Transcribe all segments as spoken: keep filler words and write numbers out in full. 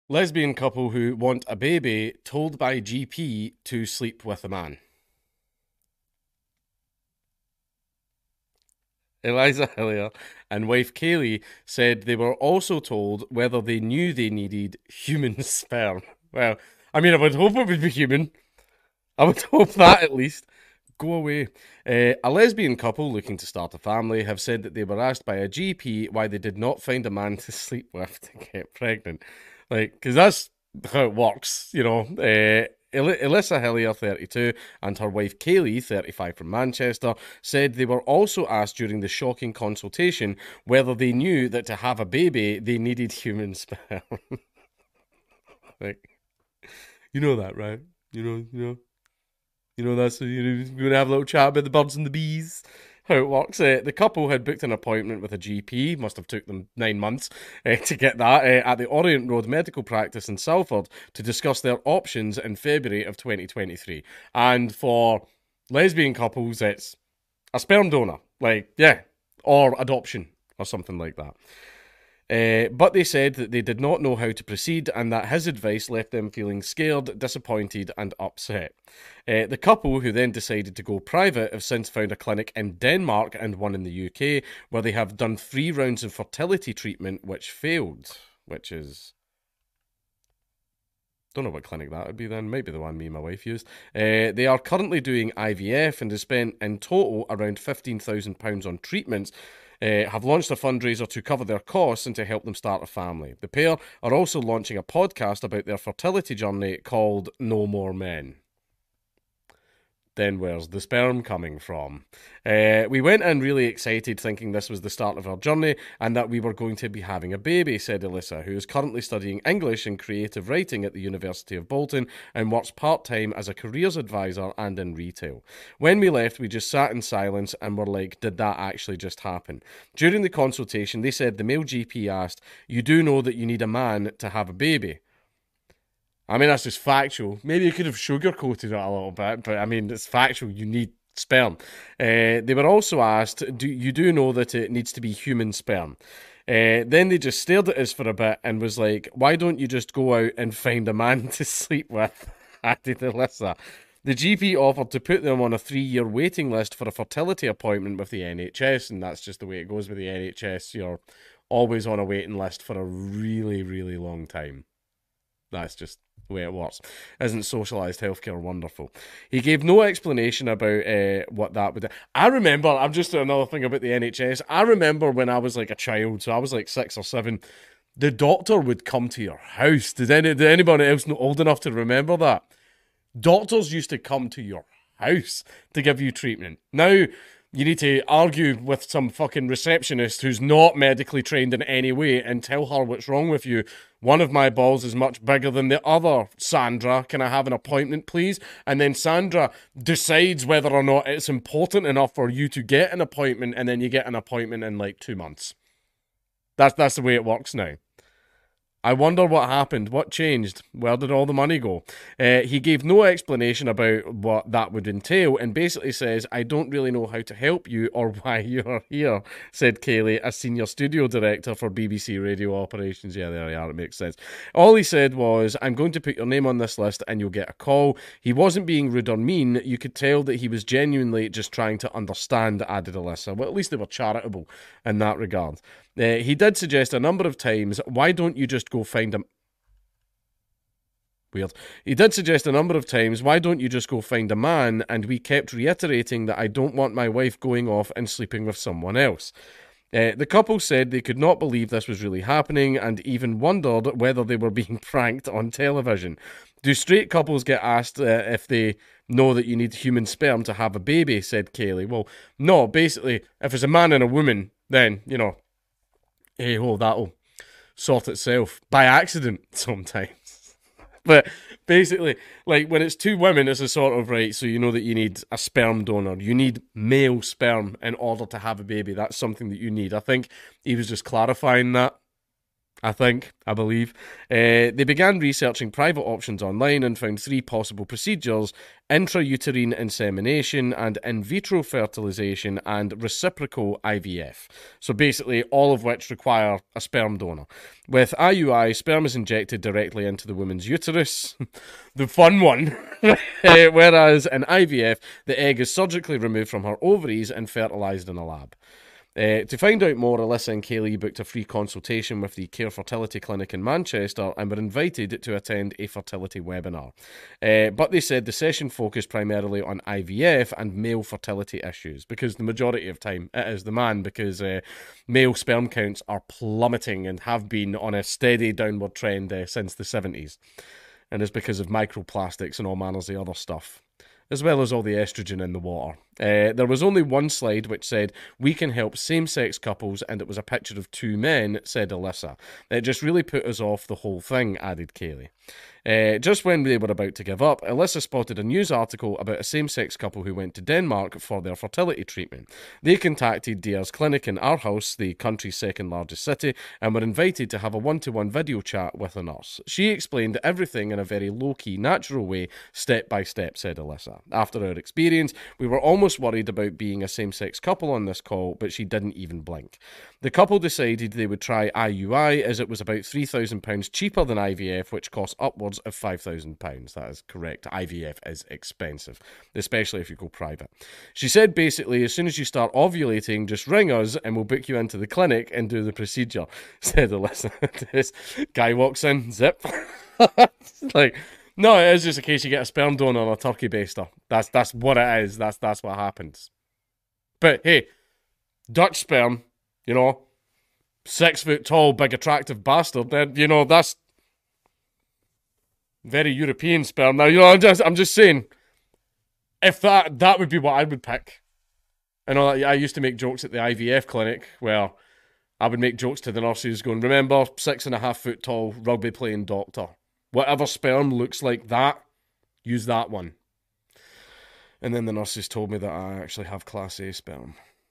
Lesbian couple who want a baby told by G P to sleep with a man. Eliza Hillier and wife Kaylee said they were also told whether they knew they needed human sperm. Well, I mean, I would hope it would be human. I would hope that at least. Go away. Uh, a lesbian couple looking to start a family have said that they were asked by a G P why they did not find a man to sleep with to get pregnant. Like, because that's how it works, you know. Uh, El- Alyssa Hillier, thirty-two, and her wife Kaylee, thirty-five, from Manchester, said they were also asked during the shocking consultation whether they knew that to have a baby they needed human sperm. Like, you know that, right? You know, you know. You know, that's you know, we're gonna have a little chat about the birds and the bees. How it works. Uh, the couple had booked an appointment with a G P. Must have took them nine months uh, to get that uh, at the Orient Road Medical Practice in Salford to discuss their options in February of twenty twenty-three. And for lesbian couples, it's a sperm donor, like yeah, or adoption or something like that. Uh, but they said that they did not know how to proceed and that his advice left them feeling scared, disappointed, and upset. Uh, the couple, who then decided to go private, have since found a clinic in Denmark and one in the U K where they have done three rounds of fertility treatment which failed, which is. Don't know what clinic that would be then. Maybe the one me and my wife used. Uh, they are currently doing I V F and have spent in total around fifteen thousand pounds on treatments. Uh, have launched a fundraiser to cover their costs and to help them start a family. The pair are also launching a podcast about their fertility journey called No More Men. Then where's the sperm coming from? Uh, we went in really excited, thinking this was the start of our journey and that we were going to be having a baby, said Alyssa, who is currently studying English and creative writing at the University of Bolton and works part-time as a careers advisor and in retail. When we left, we just sat in silence and were like, did that actually just happen? During the consultation, they said the male G P asked, you do know that you need a man to have a baby? I mean, that's just factual. Maybe you could have sugarcoated it a little bit, but I mean, it's factual. You need sperm. Uh, they were also asked, do you do know that it needs to be human sperm? Uh, then they just stared at us for a bit and was like, why don't you just go out and find a man to sleep with? Added Alyssa. The G P offered to put them on a three-year waiting list for a fertility appointment with the N H S, and that's just the way it goes with the N H S. You're always on a waiting list for a really, really long time. That's just the way it works. Isn't socialised healthcare wonderful? He gave no explanation about uh, what that would do. I remember, I'm just doing another thing about the N H S. I remember when I was like a child, so I was like six or seven, the doctor would come to your house. Did, any, did anybody else know old enough to remember that? Doctors used to come to your house to give you treatment. Now, you need to argue with some fucking receptionist who's not medically trained in any way and tell her what's wrong with you. One of my balls is much bigger than the other. Sandra, can I have an appointment, please? And then Sandra decides whether or not it's important enough for you to get an appointment, and then you get an appointment in like two months. That's that's the way it works now. I wonder what happened. What changed? Where did all the money go? Uh, he gave no explanation about what that would entail and basically says, I don't really know how to help you or why you're here, said Kaylee, a senior studio director for B B C Radio Operations. Yeah, there you are. It makes sense. All he said was, I'm going to put your name on this list and you'll get a call. He wasn't being rude or mean. You could tell that he was genuinely just trying to understand, added Alyssa. Well, at least they were charitable in that regard. Uh, he did suggest a number of times, why don't you just go find a... Weird. He did suggest a number of times, why don't you just go find a man? And we kept reiterating that I don't want my wife going off and sleeping with someone else. Uh, the couple said they could not believe this was really happening and even wondered whether they were being pranked on television. Do straight couples get asked uh, if they know that you need human sperm to have a baby, said Kaylee. Well, no, basically, if it's a man and a woman, then, you know, hey ho, that'll sort itself by accident sometimes. But basically, like when it's two women, it's a sort of right, so you know that you need a sperm donor. You need male sperm in order to have a baby. That's something that you need. I think he was just clarifying that. I think, I believe. Uh, they began researching private options online and found three possible procedures: intrauterine insemination and in vitro fertilization and reciprocal I V F. So basically, all of which require a sperm donor. With I U I, sperm is injected directly into the woman's uterus, the fun one, whereas in I V F, the egg is surgically removed from her ovaries and fertilized in a lab. Uh, to find out more, Alyssa and Kaylee booked a free consultation with the Care Fertility Clinic in Manchester and were invited to attend a fertility webinar. Uh, but they said the session focused primarily on I V F and male fertility issues, because the majority of time it is the man, because uh, male sperm counts are plummeting and have been on a steady downward trend uh, since the seventies. And it's because of microplastics and all manners of other stuff, as well as all the estrogen in the water. Uh, there was only one slide which said, "We can help same-sex couples," and it was a picture of two men, said Alyssa. It just really put us off the whole thing, added Kaylee. Uh, just when they were about to give up, Alyssa spotted a news article about a same-sex couple who went to Denmark for their fertility treatment. They contacted Dia's clinic in Aarhus, the country's second largest city, and were invited to have a one-to-one video chat with a nurse. She explained everything in a very low-key, natural way, step by step, said Alyssa. After our experience, we were almost worried about being a same-sex couple on this call, but she didn't even blink. The couple decided they would try I U I, as it was about three thousand pounds cheaper than I V F, which costs upwards of five thousand pounds. That is correct. I V F is expensive, especially if you go private. She said basically, as soon as you start ovulating, just ring us and we'll book you into the clinic and do the procedure, said Alyssa. This guy walks in, zip. Like, no, it is just a case you get a sperm donor and a turkey baster. That's that's what it is. That's that's what happens. But hey, Dutch sperm, you know, six foot tall, big attractive bastard. Then you know that's very European sperm. Now you know, I'm just I'm just saying, if that that would be what I would pick. I know I used to make jokes at the I V F clinic where I would make jokes to the nurses going, "Remember, six and a half foot tall rugby playing doctor. Whatever sperm looks like that, use that one." And then the nurses told me that I actually have class A sperm.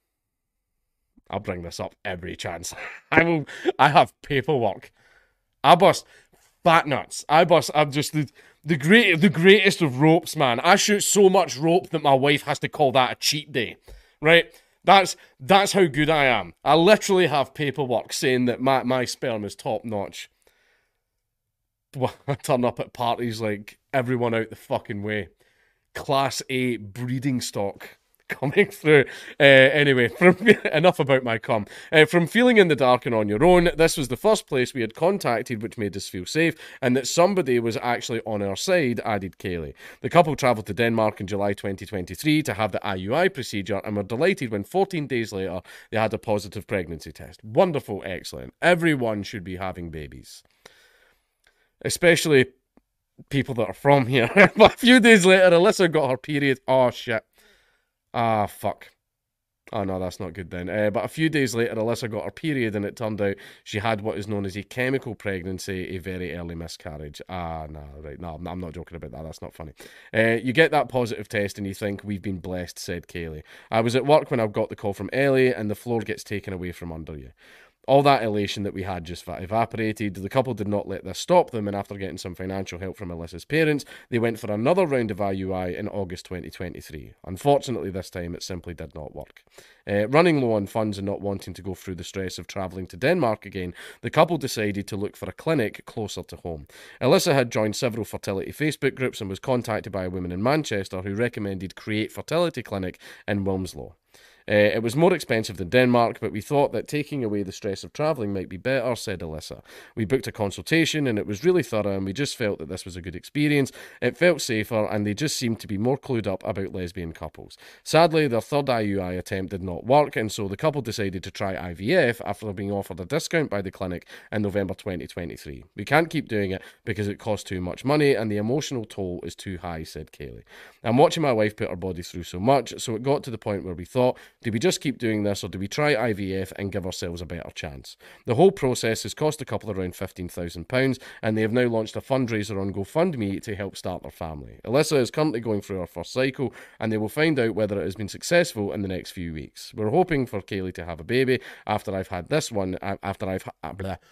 I'll bring this up every chance. I will. I have paperwork. I bust fat nuts. I bust. I'm just the the great the greatest of ropes, man. I shoot so much rope that my wife has to call that a cheat day, right? That's that's how good I am. I literally have paperwork saying that my my sperm is top notch. Well, I turn up at parties like everyone out the fucking way. Class A breeding stock coming through. Uh, anyway, from enough about my cum. Uh, from feeling in the dark and on your own, this was the first place we had contacted which made us feel safe, and that somebody was actually on our side, added Kaylee. The couple travelled to Denmark in July twenty twenty-three to have the I U I procedure, and were delighted when fourteen days later they had a positive pregnancy test. Wonderful, excellent. Everyone should be having babies. Especially people that are from here. But a few days later, Alyssa got her period. Oh, shit. Ah, fuck. Oh, no, that's not good then. Uh, but a few days later, Alyssa got her period, and it turned out she had what is known as a chemical pregnancy, a very early miscarriage. Ah, no, right. No, I'm not joking about that. That's not funny. Uh, you get that positive test, and you think, we've been blessed, said Kaylee. I was at work when I got the call from Ellie, and the floor gets taken away from under you. All that elation that we had just evaporated. The couple did not let this stop them, and after getting some financial help from Alyssa's parents, they went for another round of I U I in August twenty twenty-three. Unfortunately, this time it simply did not work. Uh, running low on funds and not wanting to go through the stress of travelling to Denmark again, the couple decided to look for a clinic closer to home. Alyssa had joined several fertility Facebook groups and was contacted by a woman in Manchester who recommended Create Fertility Clinic in Wilmslow. Uh, it was more expensive than Denmark, but we thought that taking away the stress of travelling might be better, said Alyssa. We booked a consultation and it was really thorough, and we just felt that this was a good experience. It felt safer, and they just seemed to be more clued up about lesbian couples. Sadly, their third I U I attempt did not work, and so the couple decided to try I V F after being offered a discount by the clinic in November twenty twenty-three. We can't keep doing it because it costs too much money and the emotional toll is too high, said Kaylee. I'm watching my wife put her body through so much, so it got to the point where we thought, do we just keep doing this, or do we try I V F and give ourselves a better chance? The whole process has cost a couple around fifteen thousand pounds, and they have now launched a fundraiser on GoFundMe to help start their family. Alyssa is currently going through her first cycle, and they will find out whether it has been successful in the next few weeks. We're hoping for Kaylee to have a baby after I've had this one, after I've... Blah.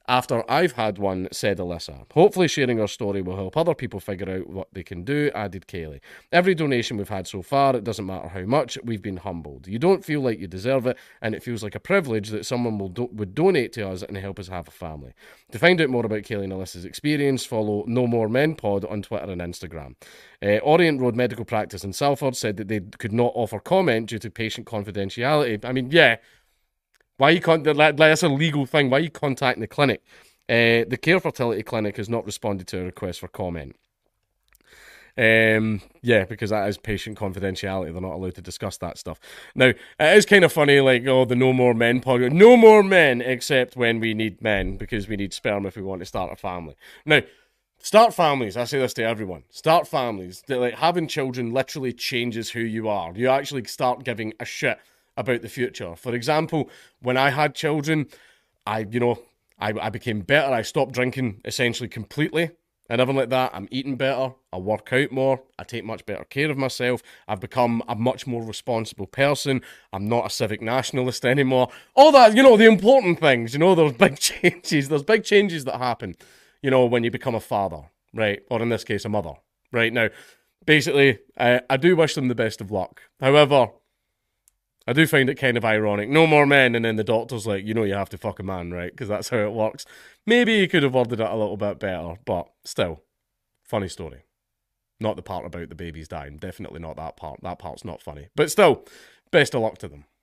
after I've had one, said Alyssa. Hopefully sharing our story will help other people figure out what they can do, added Kaylee. Every donation we've had so far, it doesn't matter how much, we've been humbled. You don't feel like you deserve it, and it feels like a privilege that someone will do- would donate to us and help us have a family. To find out more about Kaylee and Alyssa's experience, follow No More Men Pod on Twitter and Instagram. Uh, Orient Road Medical Practice in Salford said that they could not offer comment due to patient confidentiality. I mean, yeah, why you can't? That's a legal thing. Why are you contacting the clinic? Uh, the Care Fertility Clinic has not responded to a request for comment. Um, yeah, because that is patient confidentiality. They're not allowed to discuss that stuff. Now, it is kind of funny, like, oh, the No More Men podcast. No more men, except when we need men, because we need sperm if we want to start a family. Now, start families. I say this to everyone. Start families. Like, having children literally changes who you are. You actually start giving a shit about the future. For example, when I had children, I, you know, I, I became better. I stopped drinking essentially completely and everything like that. I'm eating better. I work out more. I take much better care of myself. I've become a much more responsible person. I'm not a civic nationalist anymore. All that, you know, the important things, you know, there's big changes. There's big changes that happen, you know, when you become a father, right? Or in this case, a mother, right? Now, basically, I, I do wish them the best of luck. However, I do find it kind of ironic. No more men, and then the doctor's like, you know you have to fuck a man, right? Because that's how it works. Maybe you could have worded it a little bit better, but still, funny story. Not the part about the babies dying. Definitely not that part. That part's not funny. But still, best of luck to them.